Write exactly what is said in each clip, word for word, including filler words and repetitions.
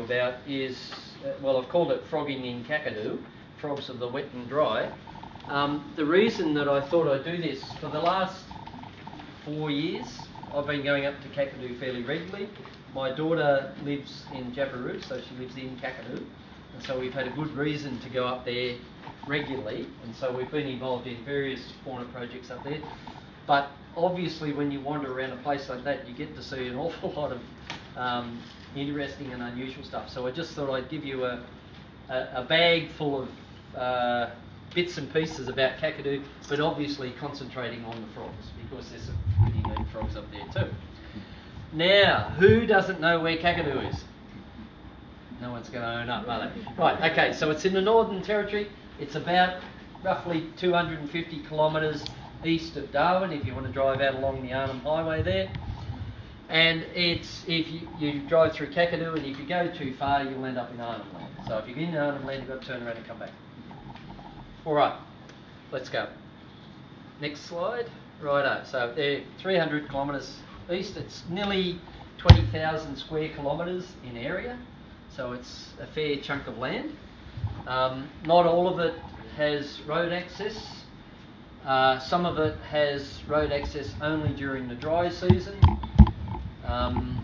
about is, uh, well, I've called it frogging in Kakadu, frogs of the wet and dry. Um, the reason that I thought I'd do this, for the last four years, I've been going up to Kakadu fairly regularly. My daughter lives in Jabiru, so she lives in Kakadu, and so we've had a good reason to go up there regularly, and so we've been involved in various fauna projects up there. But obviously when you wander around a place like that, you get to see an awful lot of um, interesting and unusual stuff. So I just thought I'd give you a, a, a bag full of uh, bits and pieces about Kakadu, but obviously concentrating on the frogs, because there's some pretty neat frogs up there too. Now, who doesn't know where Kakadu is? No one's going to own up, are they? Right, okay, so it's in the Northern Territory. It's about roughly two hundred fifty kilometres east of Darwin, if you want to drive out along the Arnhem Highway there. And it's, if you, you drive through Kakadu, and if you go too far, you'll end up in Arnhem Land. So if you're in Arnhem Land, you've got to turn around and come back. All right, let's go. Next slide. Righto, so they're three hundred kilometres east. It's nearly twenty thousand square kilometres in area, so it's a fair chunk of land. Um, not all of it has road access. Uh, some of it has road access only during the dry season. Um,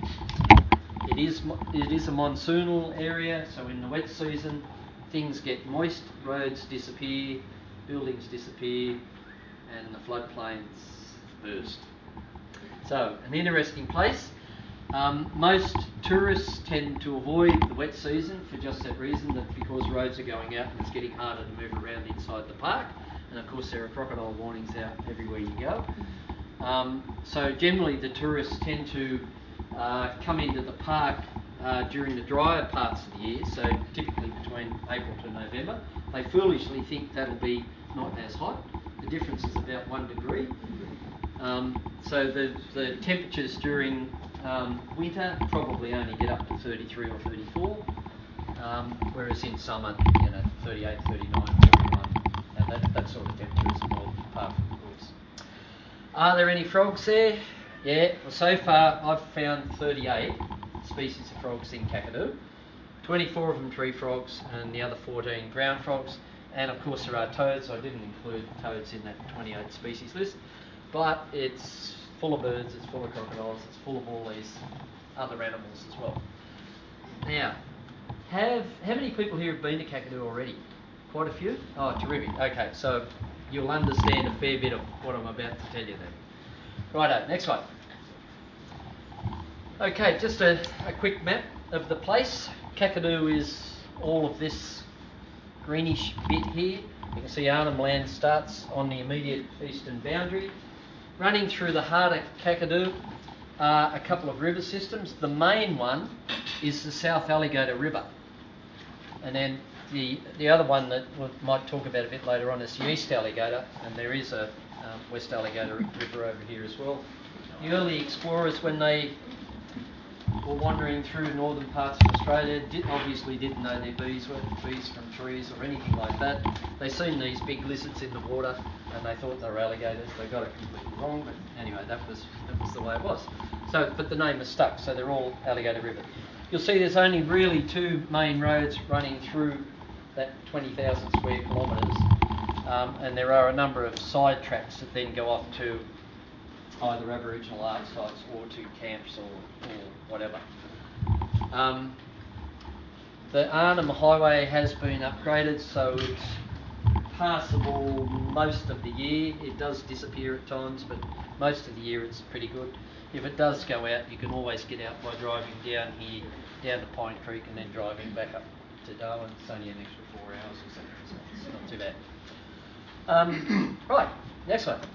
it is it is a monsoonal area, so in the wet season things get moist, roads disappear, buildings disappear, and the floodplains burst. So, an interesting place. Um, most tourists tend to avoid the wet season for just that reason, that because roads are going out and it's getting harder to move around inside the park. And of course there are crocodile warnings out everywhere you go. Um, so generally the tourists tend to uh, come into the park uh, during the drier parts of the year, so typically between April to November. They foolishly think that'll be not as hot. The difference is about one degree. Um, so the, the temperatures during um, winter probably only get up to thirty-three or thirty-four, um, whereas in summer, you know, thirty-eight, thirty-nine, forty-one, and that, that sort of temperature is the north part of the course. Are there any frogs there? Yeah, well, so far I've found thirty-eight species of frogs in Kakadu. twenty-four of them tree frogs and the other fourteen ground frogs. And of course there are toads. I didn't include toads in that twenty-eight species list, but it's full of birds, it's full of crocodiles, it's full of all these other animals as well. Now, have how many people here have been to Kakadu already? Quite a few? Oh, terrific. Okay, so you'll understand a fair bit of what I'm about to tell you then. Righto, next one. Okay, just a, a quick map of the place. Kakadu is all of this greenish bit here. You can see Arnhem Land starts on the immediate eastern boundary. Running through the heart of Kakadu are a couple of river systems. The main one is the South Alligator River. And then the the other one that we might talk about a bit later on is the East Alligator, and there is a um, West Alligator River over here as well. The early explorers, when they were wandering through northern parts of Australia, did, obviously didn't know their bees were bees from trees or anything like that. They seen these big lizards in the water and they thought they were alligators. They got it completely wrong, but anyway, that was that was the way it was. So, but the name is stuck, so they're all Alligator River. You'll see there's only really two main roads running through that twenty thousand square kilometres, um, and there are a number of side tracks that then go off to either Aboriginal art sites or to camps or, or whatever. Um, the Arnhem Highway has been upgraded, so it's passable most of the year. It does disappear at times, but most of the year it's pretty good. If it does go out, you can always get out by driving down here, down to Pine Creek, and then driving back up to Darwin. It's only an extra four hours or something, so it's not too bad. Um, right, next one.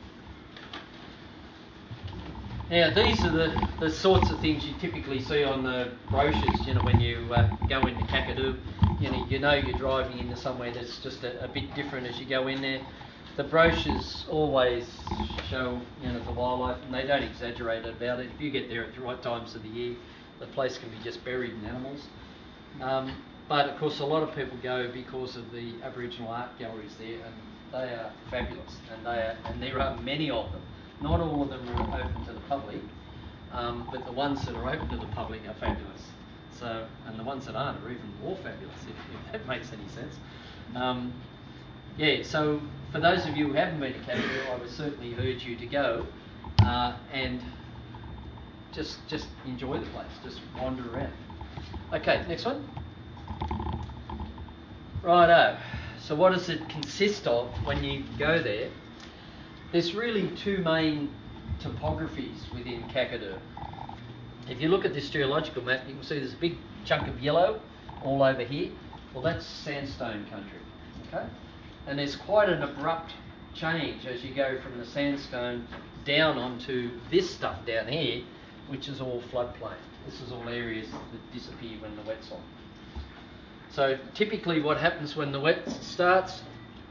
Now, these are the, the sorts of things you typically see on the brochures, you know, when you uh, go into Kakadu. You know, you know you're driving into somewhere that's just a, a bit different as you go in there. The brochures always show, you know, the wildlife, and they don't exaggerate about it. If you get there at the right times of the year, the place can be just buried in animals. Um, but, of course, a lot of people go because of the Aboriginal art galleries there, and they are fabulous, and, they are, and there are many of them. Not all of them are open to the public, um, but the ones that are open to the public are fabulous. So and the ones that aren't are even more fabulous, if, if that makes any sense. Um, yeah, so for those of you who haven't been to Kakadu, I would certainly urge you to go uh, and just just enjoy the place, just wander around. Okay, next one. Righto. So what does it consist of when you go there? There's really two main topographies within Kakadu. If you look at this geological map, you can see there's a big chunk of yellow all over here. Well, that's sandstone country, okay? And there's quite an abrupt change as you go from the sandstone down onto this stuff down here, which is all floodplain. This is all areas that disappear when the wet's on. So typically what happens when the wet starts,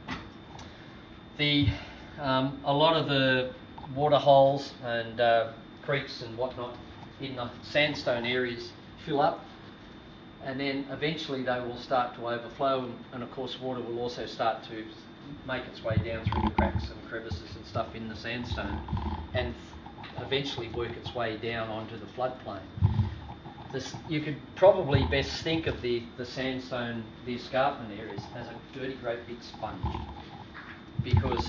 the um, a lot of the water holes and uh, creeks and whatnot in the sandstone areas fill up, and then eventually they will start to overflow, and, and of course water will also start to make its way down through the cracks and crevices and stuff in the sandstone, and eventually work its way down onto the floodplain. This, you could probably best think of the, the sandstone, the escarpment areas, as a dirty great big sponge, because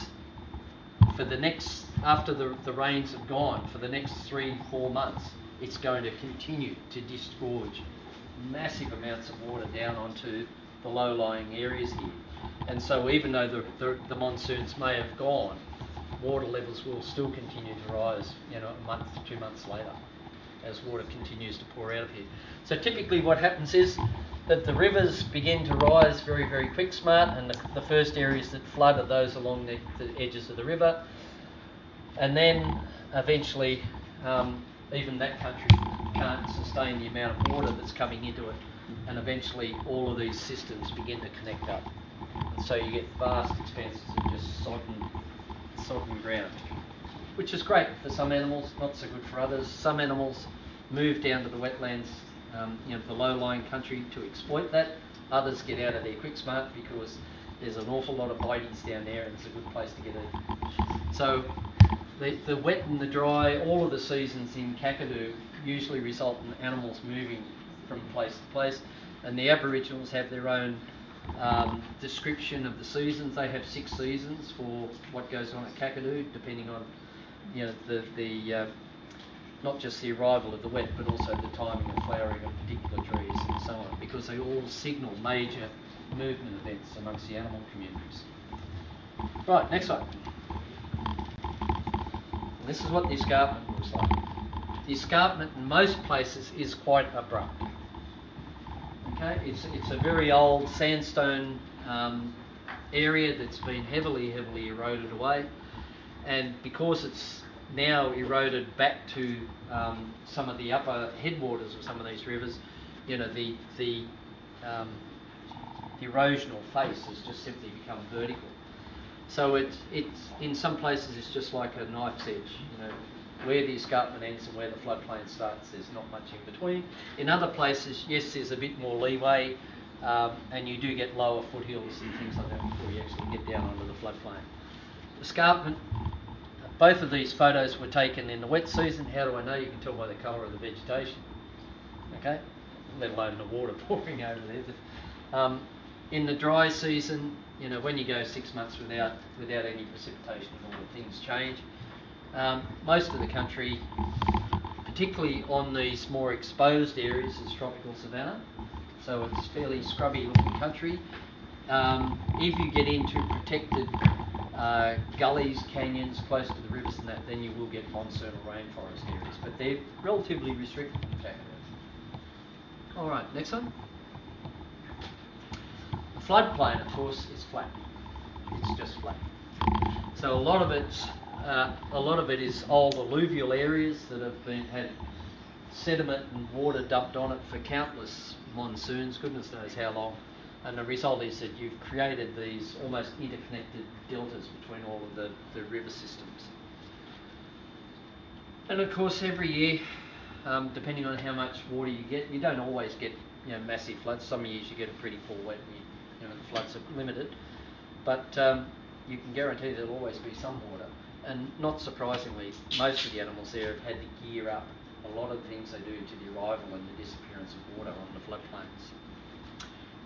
for the next, after the, the rains have gone, for the next three, four months, it's going to continue to disgorge massive amounts of water down onto the low-lying areas here. And so even though the, the, the monsoons may have gone, water levels will still continue to rise, you know, a month, two months later, as water continues to pour out of here. So typically what happens is that the rivers begin to rise very, very quick smart, and the, the first areas that flood are those along the, the edges of the river. And then eventually um, even that country can't sustain the amount of water that's coming into it, and eventually all of these systems begin to connect up. And so you get vast expanses of just sodden, sodden ground, which is great for some animals, not so good for others. Some animals move down to the wetlands, um, you know, the low-lying country to exploit that. Others get out of there quick smart because there's an awful lot of bites down there and it's a good place to get eaten. So the, the wet and the dry, all of the seasons in Kakadu usually result in animals moving from place to place, and the Aboriginals have their own um, description of the seasons. They have six seasons for what goes on at Kakadu, depending on, you know, the, the uh, not just the arrival of the wet, but also the timing of flowering of particular trees and so on, because they all signal major movement events amongst the animal communities. Right, next one. And this is what the escarpment looks like. The escarpment in most places is quite abrupt. Okay, it's it's a very old sandstone um, area that's been heavily, heavily eroded away, and because it's now eroded back to um, some of the upper headwaters of some of these rivers, you know, the the, um, the erosional face has just simply become vertical. So it's it's in some places it's just like a knife's edge, you know, where the escarpment ends and where the floodplain starts. There's not much in between. In other places, yes, there's a bit more leeway, um, and you do get lower foothills and things like that before you actually get down onto the floodplain. Escarpment. Both of these photos were taken in the wet season. How do I know? You can tell by the colour of the vegetation, okay? Let alone the water pouring over there. But, um, in the dry season, you know, when you go six months without without any precipitation at all, things change. Um, most of the country, particularly on these more exposed areas, is tropical savanna, so it's fairly scrubby looking country. Um, if you get into protected uh, gullies, canyons, close to the rivers and that, then you will get monsoonal rainforest areas, but they're relatively restricted in Kakadu. Alright, next one. The floodplain, of course, is flat. It's just flat. So a lot of it's uh, a lot of it is old alluvial areas that have been had sediment and water dumped on it for countless monsoons, goodness knows how long. And the result is that you've created these almost interconnected deltas between all of the, the river systems. And of course, every year, um, depending on how much water you get, you don't always get, you know, massive floods. Some years you get a pretty full wet, and you, you know, the floods are limited. But um, you can guarantee there'll always be some water. And not surprisingly, most of the animals there have had to gear up a lot of the things they do to the arrival and the disappearance of water on the floodplain.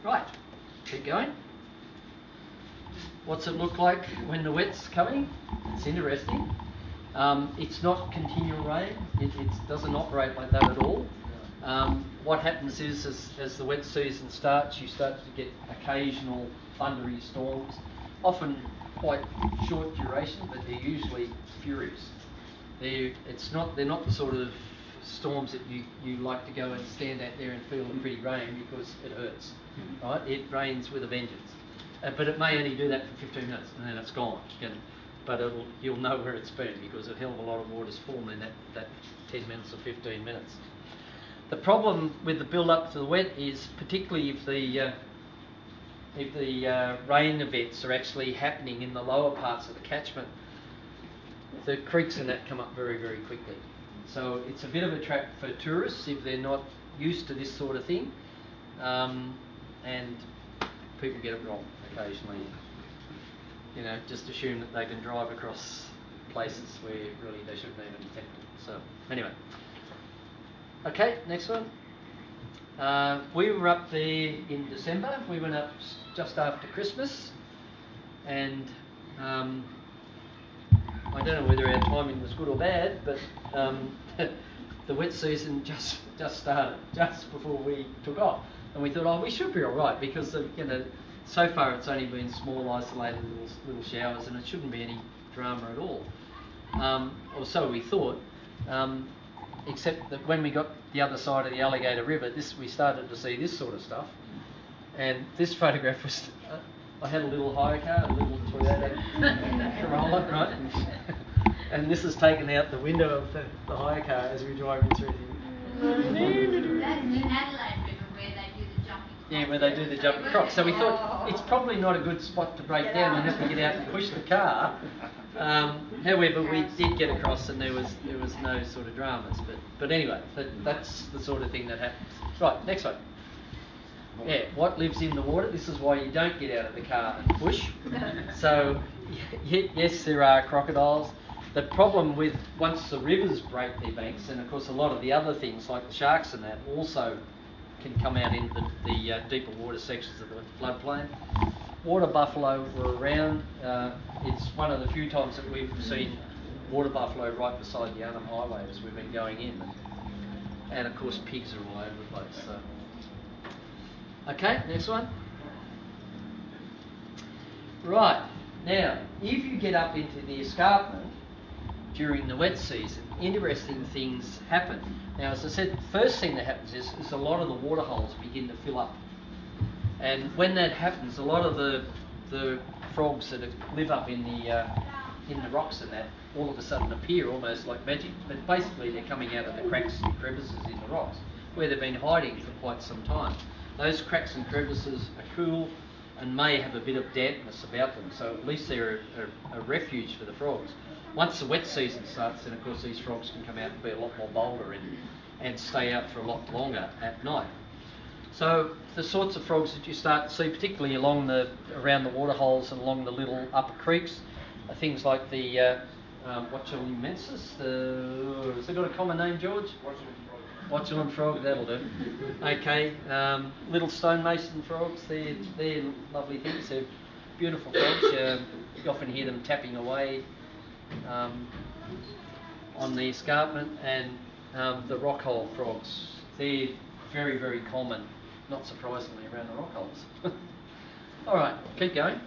Right, keep going. What's it look like when the wet's coming? It's interesting. Um, it's not continual rain. It, it doesn't operate like that at all. Um, what happens is, as, as the wet season starts, you start to get occasional thundery storms, often quite short duration, but they're usually furious. They're, it's not, they're not the sort of storms that you, you like to go and stand out there and feel the pretty rain because it hurts, right? It rains with a vengeance. Uh, but it may only do that for fifteen minutes and then it's gone. You know? But it'll, you'll know where it's been because a hell of a lot of water's fallen in that, that ten minutes or fifteen minutes. The problem with the build-up to the wet is, particularly if the uh, if the uh, rain events are actually happening in the lower parts of the catchment, the creeks and that come up very, very quickly. So it's a bit of a trap for tourists if they're not used to this sort of thing, um, and people get it wrong occasionally. You know, just assume that they can drive across places where really they shouldn't even attempt it. So anyway, okay, next one. Uh, we were up there in December. We went up just after Christmas, and um, I don't know whether our timing was good or bad, but um, the wet season just just started just before we took off, and we thought, oh, we should be all right because of, you know, so far it's only been small, isolated little little showers, and it shouldn't be any drama at all. Um, or so we thought. Um, except that when we got the other side of the Alligator River, this we started to see this sort of stuff. And this photograph was, uh, I had a little hire car, a little Toyota Corolla, right? And this is taken out the window of the, the hire car as we were driving through the... That's the Adelaide River where they do the jumping crocs. Yeah, where they do the jumping crocs. So we thought it's probably not a good spot to break down and have to get out and push the car. Um, however, we did get across and there was there was no sort of dramas. But but anyway, that, that's the sort of thing that happens. Right, next one. Yeah, what lives in the water? This is why you don't get out of the car and push. So, y- yes, there are crocodiles. The problem with once the rivers break their banks, and of course a lot of the other things like the sharks and that also can come out into the, the uh, deeper water sections of the floodplain. Water buffalo were around. Uh, it's one of the few times that we've seen water buffalo right beside the Arnhem Highway as we've been going in. And of course pigs are all over the place. So. Okay, next one. Right, now, if you get up into the escarpment during the wet season, interesting things happen. Now, as I said, the first thing that happens is, is a lot of the water holes begin to fill up. And when that happens, a lot of the the frogs that live up in the uh, in the rocks and that all of a sudden appear almost like magic. But basically they're coming out of the cracks and crevices in the rocks where they've been hiding for quite some time. Those cracks and crevices are cool and may have a bit of dampness about them, so at least they're a, a, a refuge for the frogs. Once the wet season starts, then of course these frogs can come out and be a lot more bolder and, and stay out for a lot longer at night. So the sorts of frogs that you start to see, particularly along the around the waterholes and along the little upper creeks, are things like the uh, um, Watchung mensis. The, has it got a common name, George? Watchung frog, that'll do. Okay, um, little stonemason frogs, they're, they're lovely things. They're beautiful frogs. Uh, you often hear them tapping away um, on the escarpment, and um, the rockhole frogs. They're very, very common, not surprisingly, around the rockholes. All right, keep going.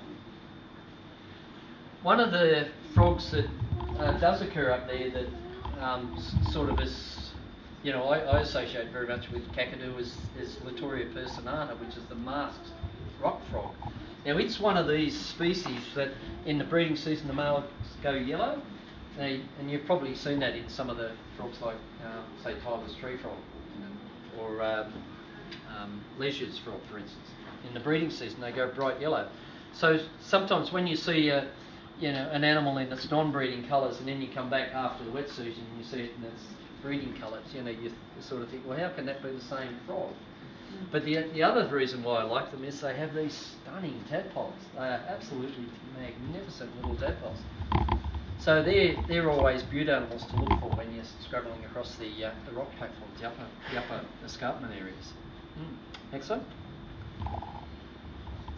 One of the frogs that uh, does occur up there that um, s- sort of is, you know, I, I associate very much with Kakadu is, is Latoria personata, which is the masked rock frog. Now, it's one of these species that in the breeding season the males go yellow. They, and you've probably seen that in some of the frogs like, um, say, Tyler's tree frog or um, um, Leisure's frog, for instance. In the breeding season, they go bright yellow. So sometimes when you see a, you know, an animal in its non-breeding colours, and then you come back after the wet season and you see it in its breeding colours, you know, you sort of think, well, how can that be the same frog? But the the other reason why I like them is they have these stunning tadpoles. They are absolutely magnificent little tadpoles. So they're they're always beaut animals to look for when you're scrabbling across the uh, the rock platforms, the upper the upper escarpment areas. Mm. Next one.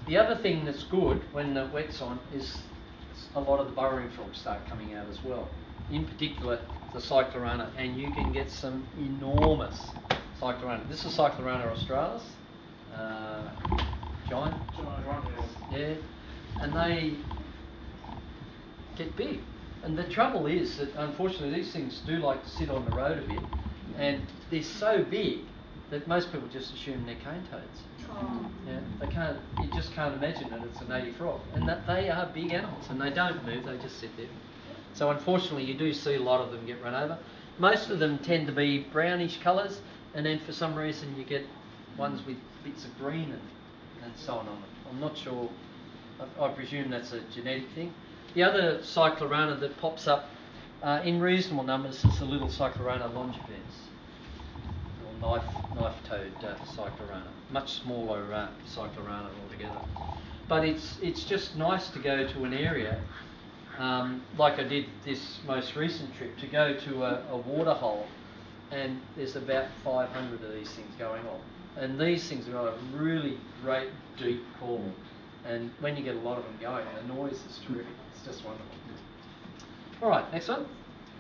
the other thing that's good when the wet's on is a lot of the burrowing frogs start coming out as well. In particular, the Cyclorana, and you can get some enormous Cyclorana. This is Cyclorana australis, uh, giant, Giant, yeah, and they get big. And the trouble is that unfortunately these things do like to sit on the road a bit, and they're so big that most people just assume they're cane toads. Oh. Yeah, they can't. You just can't imagine that it's a native frog, and that they are big animals, and they don't move. They just sit there. So unfortunately, you do see a lot of them get run over. Most of them tend to be brownish colours, and then for some reason you get ones with bits of green and, and so on on them. I'm not sure. I, I presume that's a genetic thing. The other Cyclorana that pops up uh, in reasonable numbers is the little Cyclorana longipes, or knife knife-toed uh, Cyclorana, much smaller uh, Cyclorana altogether. But it's it's just nice to go to an area um, like I did this most recent trip, to go to a, a water hole, and there's about five hundred of these things going on. And these things are a really great deep call. And when you get a lot of them going, the noise is terrific. It's just wonderful. All right, next one.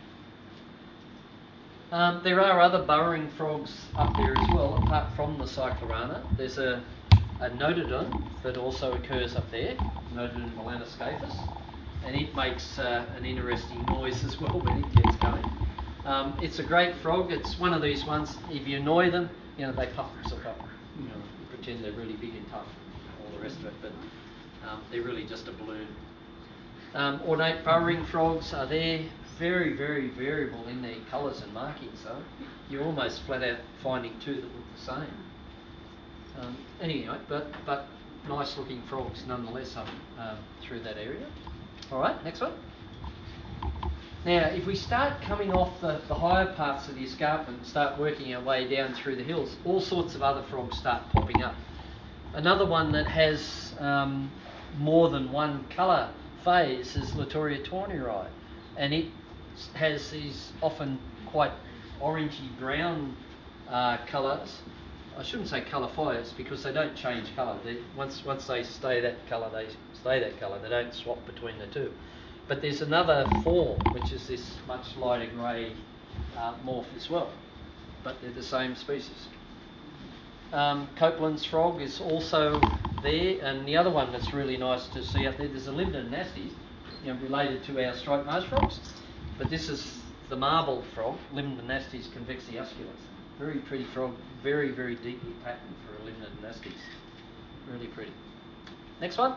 Um, there are other burrowing frogs up there as well, apart from the Cyclorana. There's a, a Notodon that also occurs up there, Notodon melanoscaphus, and it makes uh, an interesting noise as well when it gets going. Um, it's a great frog. It's one of these ones, if you annoy them, you know, they puff themselves up, you know, pretend they're really big and tough, all the rest of it, but um, they're really just a balloon. Um, ornate burrowing frogs are there, very, very variable in their colours and markings though. You're almost flat out finding two that look the same. Um, anyway, but but nice looking frogs nonetheless up um, through that area. Alright, next one. Now, if we start coming off the, the higher parts of the escarpment and start working our way down through the hills, all sorts of other frogs start popping up. Another one that has um, more than one colour phase is Latoria tourneri, and it has these often quite orangey brown uh, colours. I shouldn't say colour fires because they don't change colour. They, once once they stay that colour, they stay that colour. They don't swap between the two. But there's another form, which is this much lighter grey uh, morph as well. But they're the same species. Um, Copeland's frog is also there, and the other one that's really nice to see up there, there's a Limna nasties, you know, related to our striped marsh frogs, but this is the marble frog, Limna nasties convexiusculus. Very pretty frog, very, very deeply patterned for a Limna nasties. Really pretty. Next one.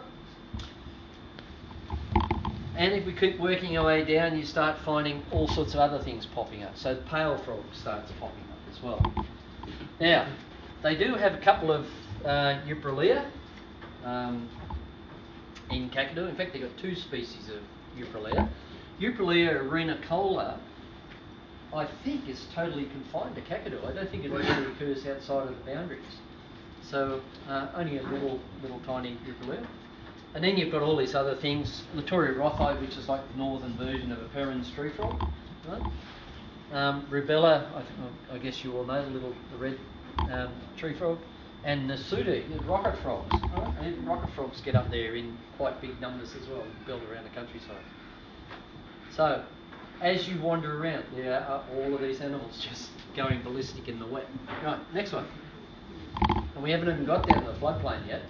And if we keep working our way down, you start finding all sorts of other things popping up. So the pale frog starts popping up as well. Now, they do have a couple of uh, Euprolea um, in Kakadu. In fact, they've got two species of Euprolea. Euprolea arenicola, I think, is totally confined to Kakadu. I don't think it really occurs outside of the boundaries. So uh, only a little, little tiny Euprolea. And then you've got all these other things. Latoria rothai, which is like the northern version of a Perrin's tree frog. Right? Um, rubella, I, th- I guess you all know, the little the red um, tree frog. And Nasudi, the rocket frogs. Right? And rocket frogs get up there in quite big numbers as well, build around the countryside. So, as you wander around, there are all of these animals just going ballistic in the wet. Right, next one. And we haven't even got down to the floodplain yet.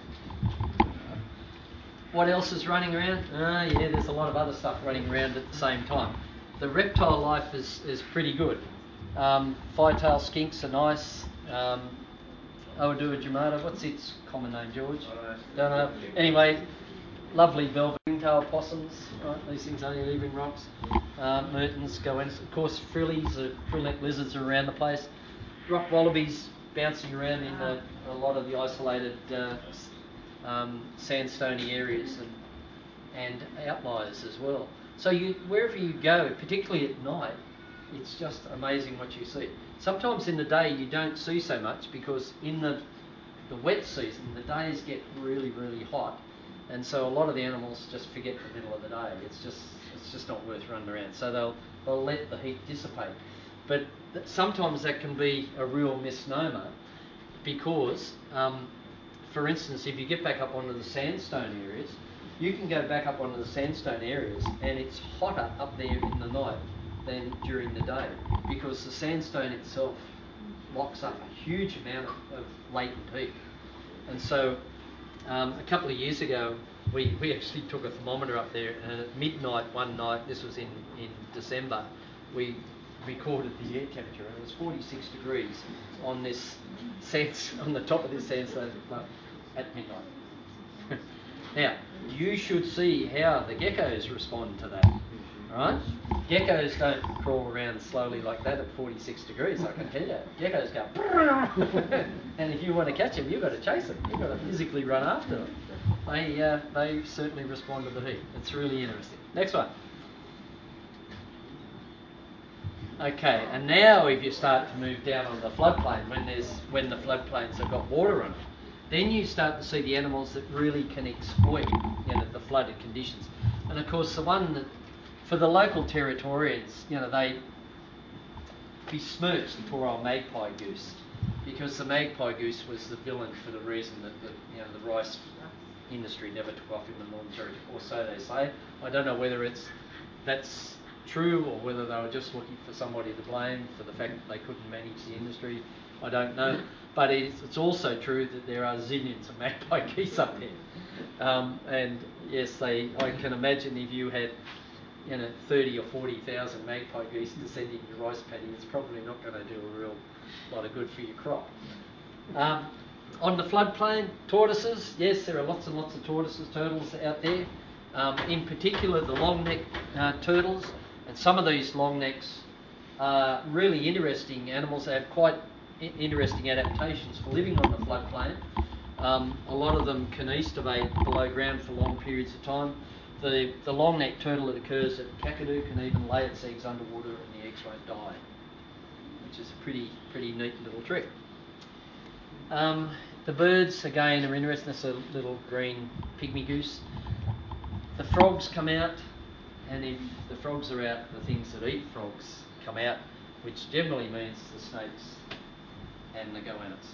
What else is running around? Ah, yeah, there's a lot of other stuff running around at the same time. The reptile life is, is pretty good. Um, Firetail skinks are nice. Um, Oadua jamata, what's its common name, George? Don't know. Anyway, lovely velvet ringtail possums. Right, these things only live in rocks. Um, Mertens, goannas. Of course, frillies, uh, frill-neck lizards are around the place. Rock wallabies bouncing around in a, a lot of the isolated uh, Um, sandstony areas and and outliers as well. So you wherever you go, particularly at night, it's just amazing what you see. Sometimes in the day you don't see so much because in the the wet season the days get really really hot, and so a lot of the animals just forget the middle of the day. It's just it's just not worth running around. So they'll they'll let the heat dissipate, but th- sometimes that can be a real misnomer because um, for instance, if you get back up onto the sandstone areas, you can go back up onto the sandstone areas and it's hotter up there in the night than during the day because the sandstone itself locks up a huge amount of, of latent heat. And so um, a couple of years ago, we, we actually took a thermometer up there, and at midnight one night, this was in, in December, we recorded the air temperature, and it was forty-six degrees on this sands, on the top of this sandstone at midnight. Now, you should see how the geckos respond to that, right? Geckos don't crawl around slowly like that at forty-six degrees, I can tell you. Geckos go, and if you want to catch them, you've got to chase them. You've got to physically run after them. They, uh, they certainly respond to the heat. It's really interesting. Next one. Okay, and now if you start to move down on the floodplain, when there's when the floodplains have got water on them, then you start to see the animals that really can exploit, you know, the flooded conditions. And of course, the one that, for the local Territorians, you know, they besmirched the poor old magpie goose, because the magpie goose was the villain for the reason that the, you know, the rice industry never took off in the Northern Territory, or so they say. I don't know whether it's that's true or whether they were just looking for somebody to blame for the fact that they couldn't manage the industry. I don't know. But it's, it's also true that there are zillions of magpie geese up there. Um, and yes, they. I can imagine if you had, you know, thirty or forty thousand magpie geese descending your rice paddy, it's probably not going to do a real lot of good for your crop. Um, on the floodplain, tortoises, yes, there are lots and lots of tortoises, turtles out there. Um, in particular, the long-necked uh, turtles, and some of these long necks are really interesting animals. They have quite I- interesting adaptations for living on the floodplain. Um, a lot of them can aestivate below ground for long periods of time. The, the long-necked turtle that occurs at Kakadu can even lay its eggs underwater and the eggs won't die, which is a pretty pretty neat little trick. Um, the birds, again, are interesting. That's a little green pygmy goose. The frogs come out, and if the frogs are out, the things that eat frogs come out, which generally means the snakes and the goannas.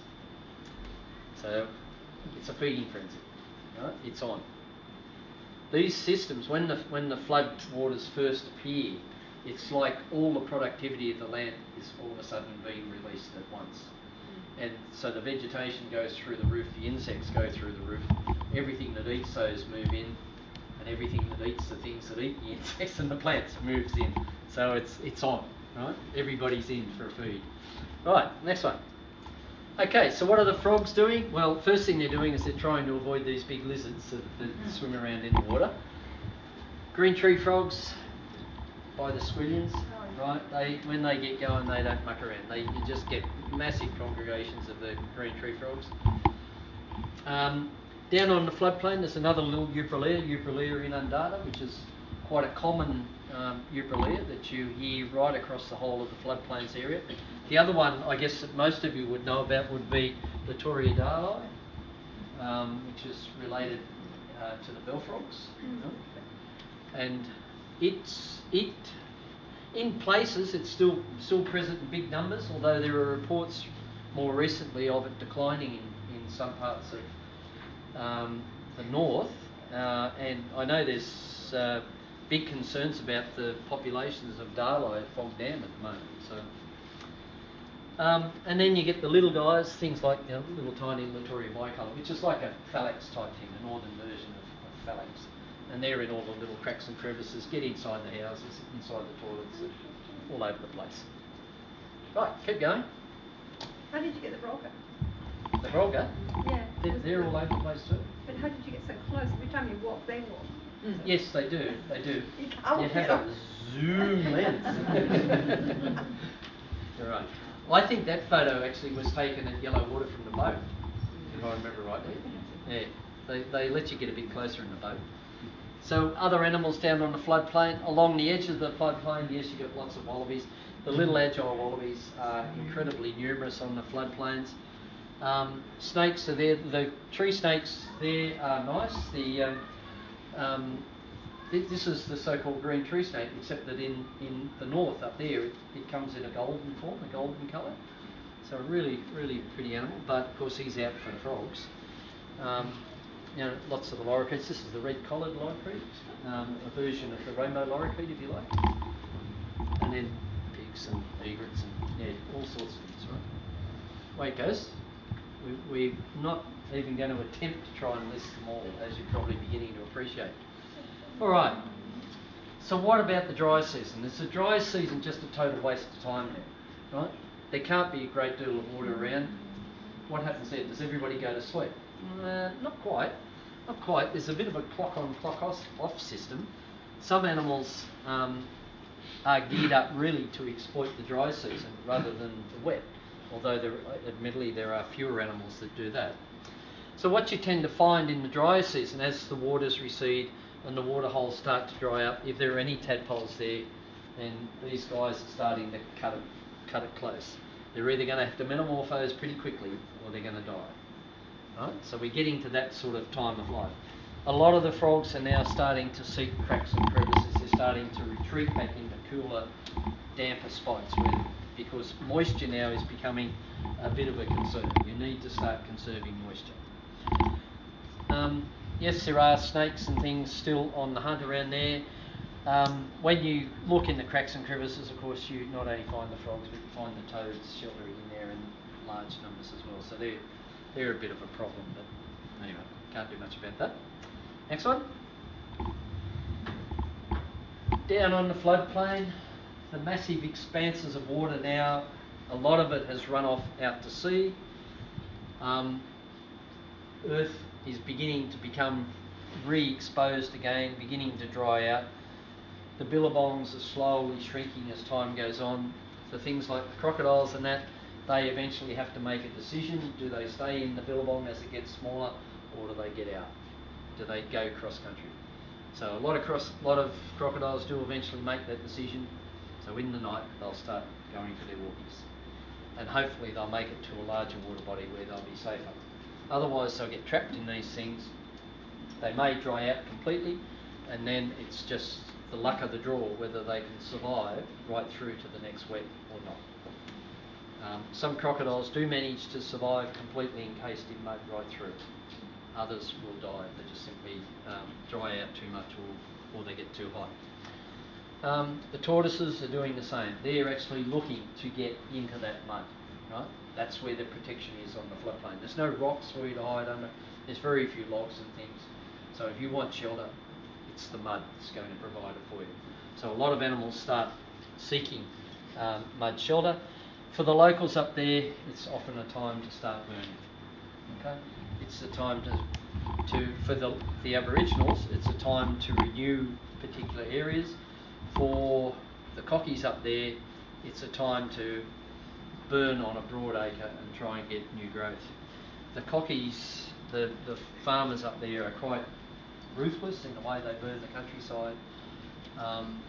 So it's a feeding frenzy, right? It's on. These systems, when the when the flood waters first appear, it's like all the productivity of the land is all of a sudden being released at once. And so the vegetation goes through the roof, the insects go through the roof, everything that eats those move in, and everything that eats the things that eat the insects and the plants moves in. So it's it's on, right? Everybody's in for a feed. Right, next one. Okay, so what are the frogs doing? Well, first thing they're doing is they're trying to avoid these big lizards that, that swim around in the water. Green tree frogs, by the squillions, right? They when they get going, they don't muck around. They you just get massive congregations of the green tree frogs. Um, down on the floodplain, there's another little Euprolea, Euprolea inundata, which is quite a common um, Euprolea that you hear right across the whole of the floodplains area. The other one, I guess, that most of you would know about would be the Toreadale, um, which is related uh, to the bell frogs. And it's it in places it's still still present in big numbers, although there are reports more recently of it declining in, in some parts of um, the north. Uh, and I know there's uh, big concerns about the populations of Dalai at Fog Dam at the moment. So. Um, and then you get the little guys, things like the you know, little tiny Latoria bicolor, which is like a phalanx type thing, a northern version of, of phalanx. And they're in all the little cracks and crevices, get inside the houses, inside the toilets, all over the place. Right, keep going. How did you get the Brolga? The Brolga? Yeah. They're, they're all over the place too. But how did you get so close? Every time you walk, they walk. Mm, yes, they do. They do. You can't You have get a them. zoom lens. You're right. I think that photo actually was taken at Yellow Water from the boat, if I remember rightly. Yeah, they, they let you get a bit closer in the boat. So other animals down on the floodplain, along the edge of the floodplain, yes, you've got lots of wallabies. The little agile wallabies are incredibly numerous on the floodplains. Um, snakes are there. The tree snakes there are nice. The um, um, th- this is the so-called green tree snake, except that in, in the north up there, it, it comes in a golden form, a golden colour. So a really, really pretty animal. But of course, he's out for the frogs. Um, you know, lots of the lorikeets. This is the red-collared lorikeet, um, a version of the rainbow lorikeet, if you like. And then pigs and egrets and yeah, all sorts of things, right? Way it goes. We, we're not even going to attempt to try and list them all, as you're probably beginning to appreciate. All right. So what about the dry season? Is the dry season just a total waste of time now, right? There can't be a great deal of water around. What happens there? Does everybody go to sleep? Uh, not quite. Not quite. There's a bit of a clock on, clock off system. Some animals um, are geared up really to exploit the dry season rather than the wet, although there, admittedly there are fewer animals that do that. So what you tend to find in the dry season, as the waters recede and the water holes start to dry up, if there are any tadpoles there, then these guys are starting to cut it, cut it close. They're either going to have to metamorphose pretty quickly or they're going to die. Right? So we're getting to that sort of time of life. A lot of the frogs are now starting to seek cracks and crevices. They're starting to retreat back into cooler, damper spots where, because moisture now is becoming a bit of a concern. You need to start conserving moisture. Um, yes, there are snakes and things still on the hunt around there. Um, when you look in the cracks and crevices, of course, you not only find the frogs, but you find the toads sheltering in there in large numbers as well. So they're, they're a bit of a problem, but anyway, can't do much about that. Next one. Down on the floodplain, the massive expanses of water now, a lot of it has run off out to sea. Um, Earth is beginning to become re-exposed again, beginning to dry out. The billabongs are slowly shrinking as time goes on. For things like the crocodiles and that, they eventually have to make a decision. Do they stay in the billabong as it gets smaller, or do they get out? Do they go cross country? So a lot of cross, lot of crocodiles do eventually make that decision. So in the night they'll start going for their walkies, and hopefully they'll make it to a larger water body where they'll be safer. Otherwise they'll get trapped in these things. They may dry out completely, and then it's just the luck of the draw whether they can survive right through to the next wet or not. Um, some crocodiles do manage to survive completely encased in mud right through. Others will die. They just simply um, dry out too much, or, or they get too hot. Um, the tortoises are doing the same. They're actually looking to get into that mud, right? That's where the protection is on the floodplain. There's no rocks for you to hide under. There's very few logs and things. So if you want shelter, it's the mud that's going to provide it for you. So a lot of animals start seeking um, mud shelter. For the locals up there, it's often a time to start burning. Okay, it's a time to, to for the the Aboriginals, it's a time to renew particular areas. For the cockies up there, it's a time to burn on a broad acre and try and get new growth. The cockies, the, the farmers up there are quite ruthless in the way they burn the countryside, um,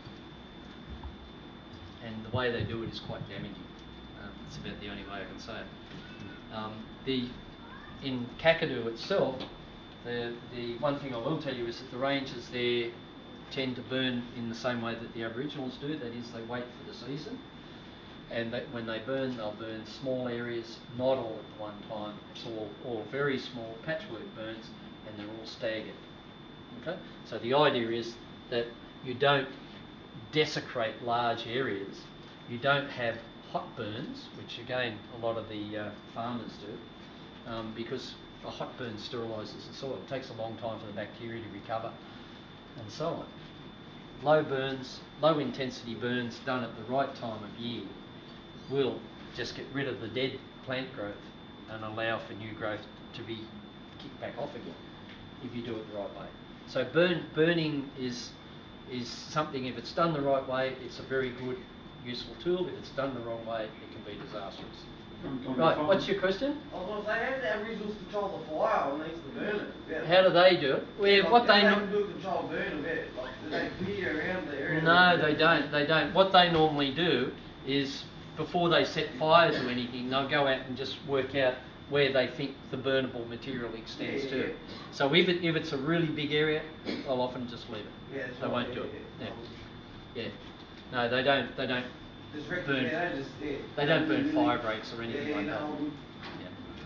and the way they do it is quite damaging. Um, that's about the only way I can say it. Um, the in Kakadu itself, the the one thing I will tell you is that the rangers there tend to burn in the same way that the Aboriginals do. That is, they wait for the season, and they, when they burn, they'll burn small areas, not all at one time. It's all, all very small patchwork burns, and they're all staggered. Okay, so the idea is that you don't desecrate large areas. You don't have hot burns, which again a lot of the uh, farmers do, um, because a hot burn sterilises the soil. It takes a long time for the bacteria to recover, and so on. Low burns, low intensity burns done at the right time of year will just get rid of the dead plant growth and allow for new growth to be kicked back off again if you do it the right way. So burn, burning is is something, if it's done the right way, it's a very good, useful tool. If it's done the wrong way, it can be disastrous. Right, what's your question? I was going to say, how do the Aboriginals control the fire when they used to burn it? Yeah. How do they do it? Well, like, what they they no- do a controlled burn of it. Like, do they clear around the area? No, they don't. They don't. What they normally do is, before they set fire to anything, they'll go out and just work out where they think the burnable material extends yeah, yeah, to. yeah. So if it if it's a really big area, they'll often just leave it. Yeah, they right, won't yeah, do it. Yeah. Yeah. yeah. No, they don't. They don't Just rec- burn. yeah, they just, yeah. They don't burn really, fire breaks or yeah, anything yeah, like no, that. good.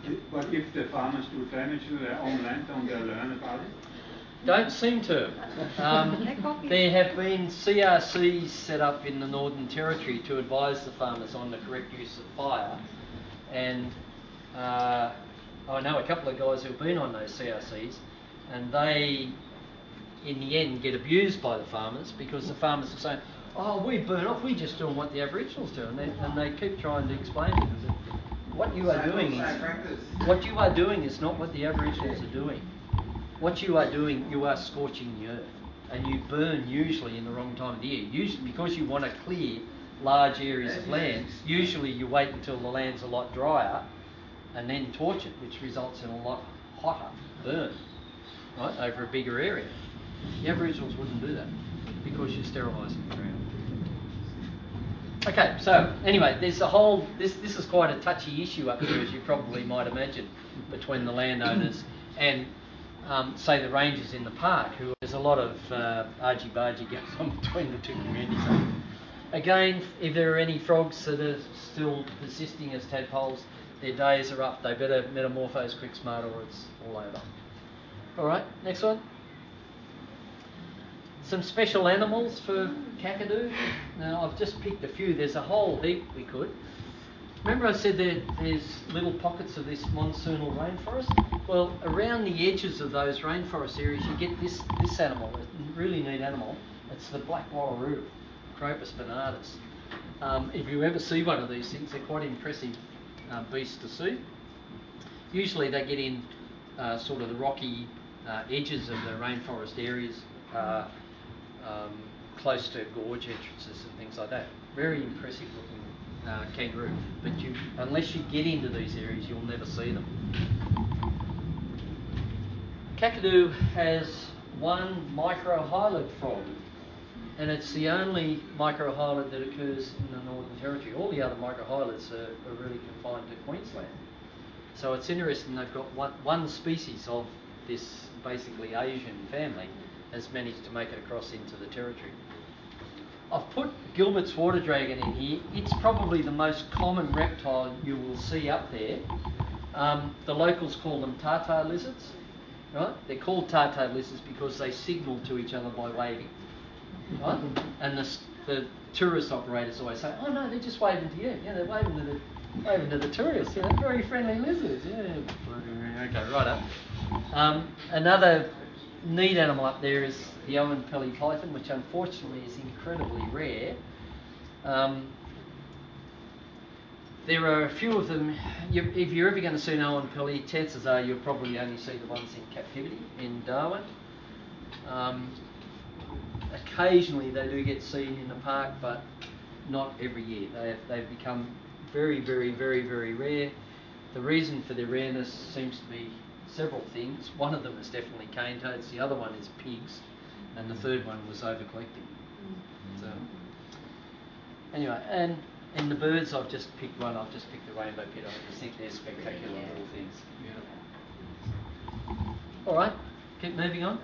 But if the farmers do damage to their own land, don't they learn about it? Don't seem to. Um, They're cocky. there have been C R Cs set up in the Northern Territory to advise the farmers on the correct use of fire, and uh, I know a couple of guys who've been on those C R Cs, and they, in the end, get abused by the farmers because the farmers are saying, "Oh, we burn off. We're just doing what the Aboriginals do," and they, and they keep trying to explain to them that what you are doing is what you are doing is not what the Aboriginals are doing. What you are doing, you are scorching the earth, and you burn usually in the wrong time of the year. Usually, because you want to clear large areas of land, usually you wait until the land's a lot drier and then torch it, which results in a lot hotter burn, right, over a bigger area. The Aboriginals wouldn't do that because you're sterilising the ground. Okay, so anyway, there's a whole, this, this is quite a touchy issue up here, as you probably might imagine, between the landowners and Um, say the rangers in the park, who there's a lot of uh, argy-bargy going on between the two communities. Again, if there are any frogs that are still persisting as tadpoles, their days are up. They better metamorphose quick smart or it's all over. Alright, next one. Some special animals for Kakadu. Now I've just picked a few. There's a whole heap we could. Remember I said there, there's little pockets of this monsoonal rainforest? Well, around the edges of those rainforest areas you get this, this animal, a really neat animal. It's the black wallaroo, Cropus venatus. Um, if you ever see one of these things, they're quite impressive uh, beasts to see. Usually they get in uh, sort of the rocky uh, edges of the rainforest areas, uh, um, close to gorge entrances and things like that. Very impressive looking Uh, kangaroo, but you, unless you get into these areas, you'll never see them. Kakadu has one microhylid frog, and it's the only microhylid that occurs in the Northern Territory. All the other microhylids are, are really confined to Queensland. So it's interesting they've got one, one species of this basically Asian family has managed to make it across into the territory. I've put Gilbert's water dragon in here. It's probably the most common reptile you will see up there. Um, the locals call them tartar lizards, right? They're called tartar lizards because they signal to each other by waving, right? And the, the tourist operators always say, "Oh no, they're just waving to you. Yeah, they're waving to the waving to the tourists. Yeah, they're very friendly lizards. Yeah, okay, right up." Um, another neat animal up there is the Oenpelli python, which unfortunately is incredibly rare. Um, there are a few of them. You, if you're ever going to see an Oenpelli, chances are you'll probably only see the ones in captivity in Darwin. Um, occasionally they do get seen in the park, but not every year. They have, they've become very, very, very, very rare. The reason for their rareness seems to be several things. One of them is definitely cane toads, the other one is pigs, and the third one was over-collecting. So, anyway, and in the birds I've just picked one, I've just picked the rainbow pit. I just think they're spectacular little things. Beautiful. Alright, keep moving on.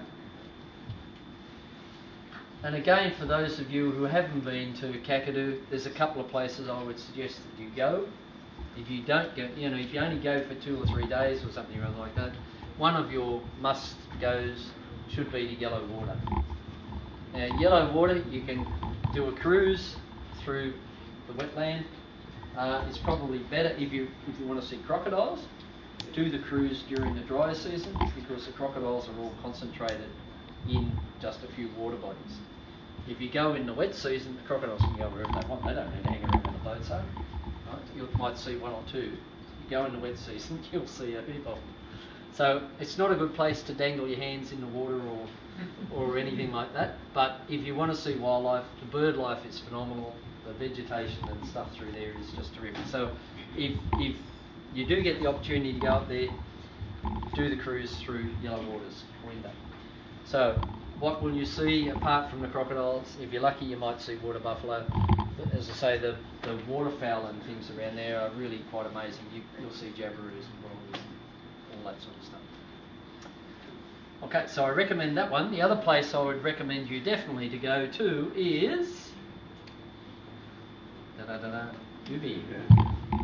And again, for those of you who haven't been to Kakadu, there's a couple of places I would suggest that you go. If you don't go, you know, if you only go for two or three days or something or other like that, one of your must-goes should be to Yellow Water. Now, Yellow Water, you can do a cruise through the wetland. Uh, it's probably better if you if you want to see crocodiles, do the cruise during the dry season because the crocodiles are all concentrated in just a few water bodies. If you go in the wet season, the crocodiles can go wherever they want. They don't need to hang around on the boat, so right? You might see one or two. You go in the wet season, you'll see a heap of them. So it's not a good place to dangle your hands in the water or or anything like that. But if you want to see wildlife, the bird life is phenomenal. The vegetation and stuff through there is just terrific. So if if you do get the opportunity to go up there, do the cruise through Yellow Waters window. So what will you see apart from the crocodiles? If you're lucky, you might see water buffalo. But as I say, the, the waterfowl and things around there are really quite amazing. You, you'll see jabberoos and wallabies and all that sort of stuff. Okay, so I recommend that one. The other place I would recommend you definitely to go to is da da da da Ubi.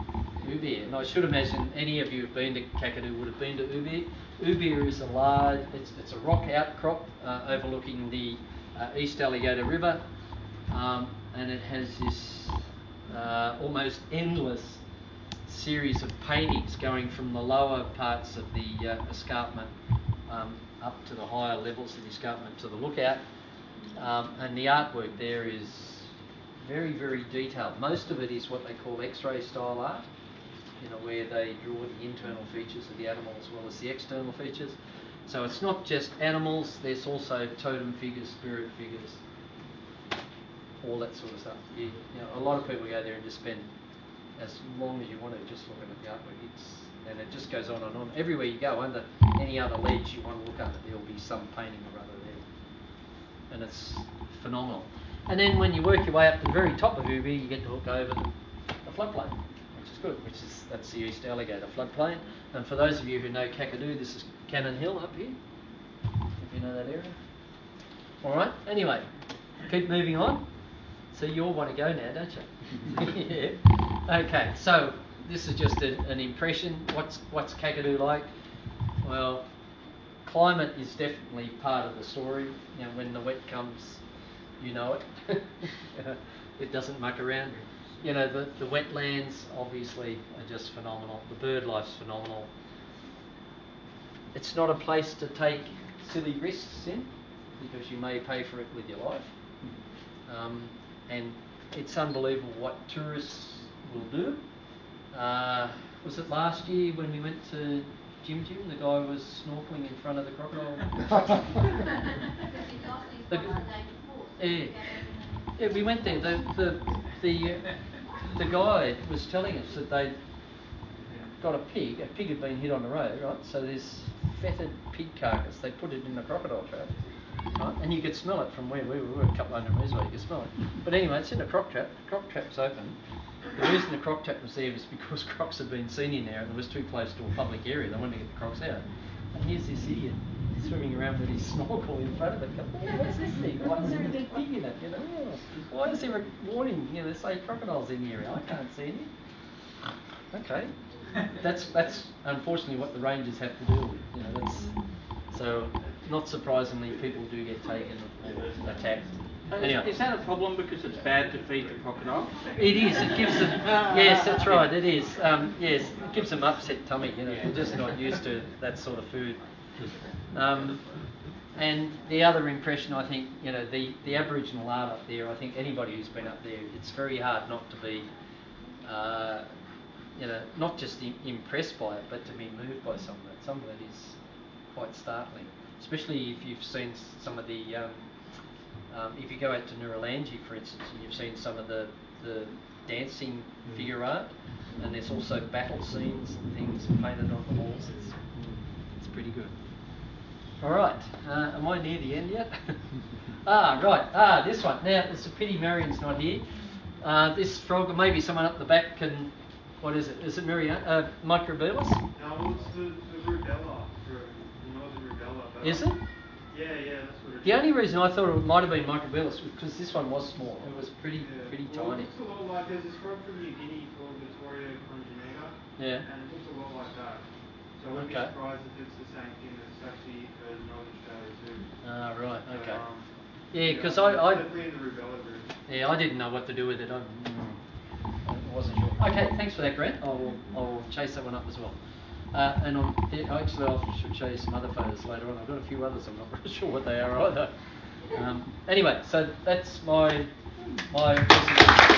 Ubir. And I should imagine any of you who've been to Kakadu would have been to Ubir. Ubir is a large, it's, it's a rock outcrop uh, overlooking the uh, East Alligator River, um, and it has this uh, almost endless series of paintings going from the lower parts of the uh, escarpment um, up to the higher levels of the escarpment to the lookout, um, and the artwork there is very, very detailed. Most of it is what they call X-ray style art, you know, where they draw the internal features of the animal as well as the external features. So it's not just animals, there's also totem figures, spirit figures, all that sort of stuff. You, you know, a lot of people go there and just spend as long as you want to just looking at the artwork. It's, and it just goes on and on. Everywhere you go, under any other ledge you want to look under, there'll be some painting or other there. And it's phenomenal. And then when you work your way up to the very top of Ubir, you get to look over the, the floodplain, which is good, which is, that's the East Alligator floodplain. And for those of you who know Kakadu, this is Cannon Hill up here, if you know that area. Alright, anyway, keep moving on. So you all want to go now, don't you? Yeah. Okay, so this is just a, an impression. What's what's Kakadu like? Well, climate is definitely part of the story. You know, when the wet comes, you know it. It doesn't muck around. You know, the, the wetlands obviously are just phenomenal. The bird life's phenomenal. It's not a place to take silly risks in because you may pay for it with your life. Um, and it's unbelievable what tourists will do. Uh, was it last year when we went to Jim Jim? The guy was snorkeling in front of the crocodile. the, yeah, yeah, we went there. The the the, uh, the guide was telling us that they'd got a pig. A pig had been hit on the road, right? So this fetid pig carcass, they put it in the crocodile trap. Right? And you could smell it from where we were, we were a couple hundred metres away, you could smell it. But anyway, it's in a croc trap. The croc trap's open. The reason the croc trap was there was because crocs had been seen in there and it was too close to a public area. They wanted to get the crocs out. And here's this idiot swimming around with his snorkel in front of it. Going, oh, what's this thing? Why is there a dead pig in it? You know, oh, why is there a warning? You know, say crocodiles in the area. I can't see any. Okay. That's that's unfortunately what the rangers have to deal with. You know, that's so. Not surprisingly, people do get taken or attacked. Anyway. Is that a problem because it's bad to feed the crocodiles? It is. It gives them. Yes, that's right. It is. Um, yes, it gives them upset tummy. You know, they're just not used to that sort of food. Um, and the other impression, I think, you know, the, the Aboriginal art up there. I think anybody who's been up there, it's very hard not to be, uh, you know, not just im- impressed by it, but to be moved by some of it. Some of it is quite startling. Especially if you've seen some of the, um, um, if you go out to Nuralangi, for instance, and you've seen some of the, the dancing mm. figure art, and there's also battle scenes and things painted on the walls. It's, it's pretty good. All right, uh, am I near the end yet? ah, right, ah, this one. Now, it's a pity Marion's not here. Uh, this frog, maybe someone up the back can, what is it? Is it Marianne? Uh, Microbolus? No, it's the, the rubella. Is it? Yeah, yeah, that's what it the is. only reason I thought it might have been Microbolus was because this one was small. It was pretty yeah. pretty well, tiny. It looks a lot like, there's this frog from New Guinea called Victoria congenita. Yeah. And it looks a lot like that. So I wouldn't okay. be surprised if it's the same thing that's actually occurs in Northern Australia too. Ah, right, okay. So, um, yeah, because yeah, I, I... definitely in the rubella group. Yeah, I didn't know what to do with it. I, I wasn't sure. Okay, thanks for that, Grant. I'll, I'll chase that one up as well. Uh, and on, actually, I should show you some other photos later on. I've got a few others. I'm not really sure what they are either. Um, anyway, so that's my my.